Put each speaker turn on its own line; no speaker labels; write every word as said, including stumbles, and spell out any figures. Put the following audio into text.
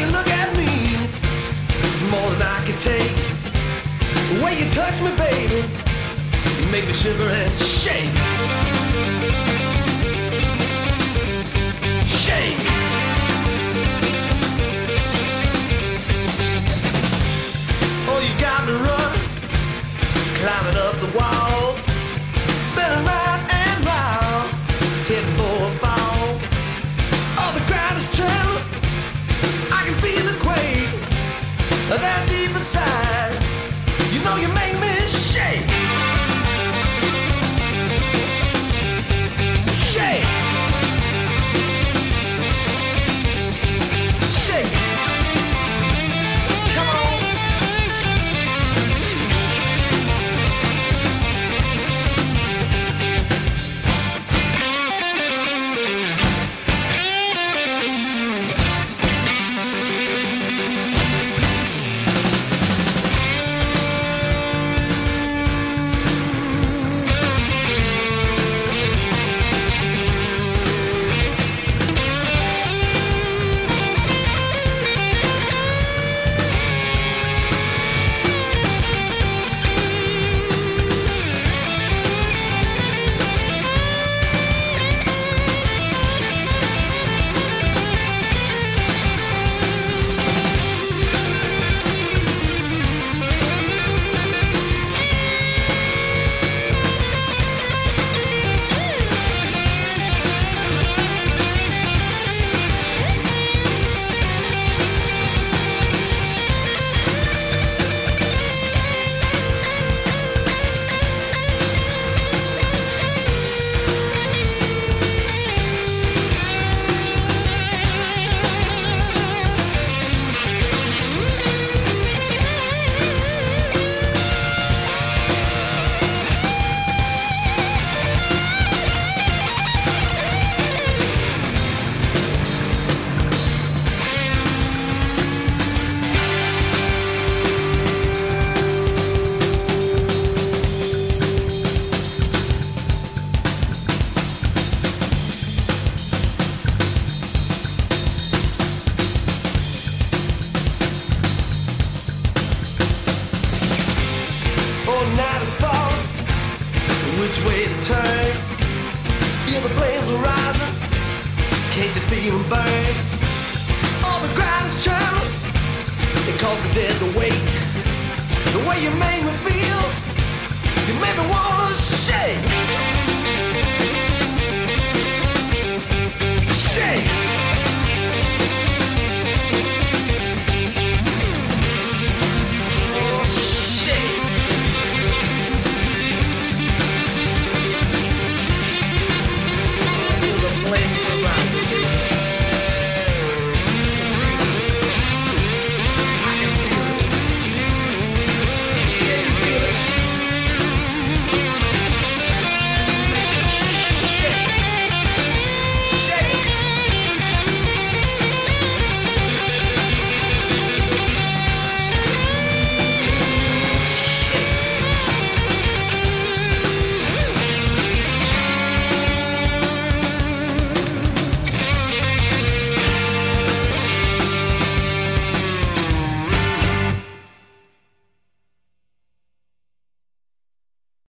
you look at me, it's more than I can take. The way you touch me, baby, you make me shiver and shake. Shake. Oh, you got me running, climbing up the wall, spinning round and round, hitting for a fall. Oh, the ground is trembling, I can feel it quake. Down deep inside, you know you make me shake. Shake. Shake. Come on. Which way to turn? Yeah, the flames are rising. Can't you feel them burn? All the ground is churning. It causes the dead to wake. The way you make me feel, you make me wanna shake.